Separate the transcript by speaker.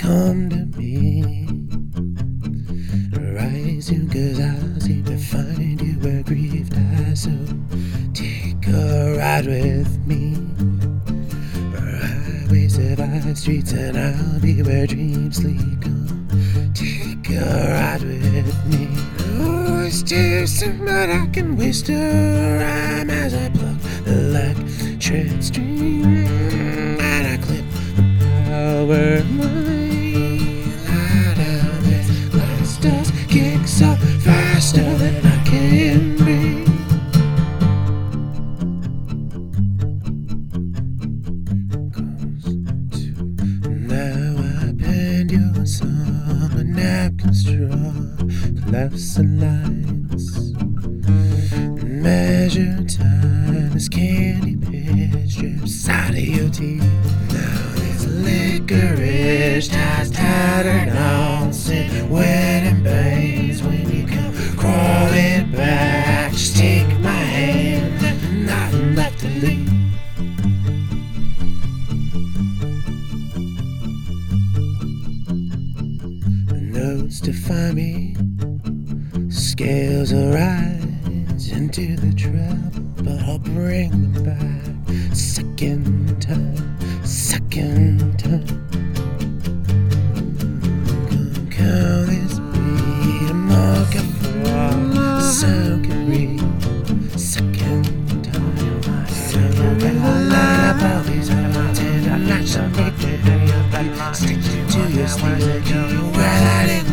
Speaker 1: come to me. Rise soon, 'cause I seem to find you where grief dies. So take a ride with me. Highways, survive streets, and I'll be where dreams sleep. Come take a ride with me. Oh, it's too soon, but I can waste a rhyme as I pluck the electric string and I clip the power line. Lie down, this glass dust kicks up faster than I can breathe. Now I bend your summer napkin straw, collapse the lines, measure time as candy pitch drips out of your teeth. Now this licorice ties tattered on, sit wet and bangs when you come crawling back. Just take my hand, nothing left to leave. Notes to find me, scales will rise into the treble, but I'll bring them back second time. Come count this beat, a mark up for all sound can read. Second time, so you can line up all these tender nights and make it stick to your sleeves and keep you right in.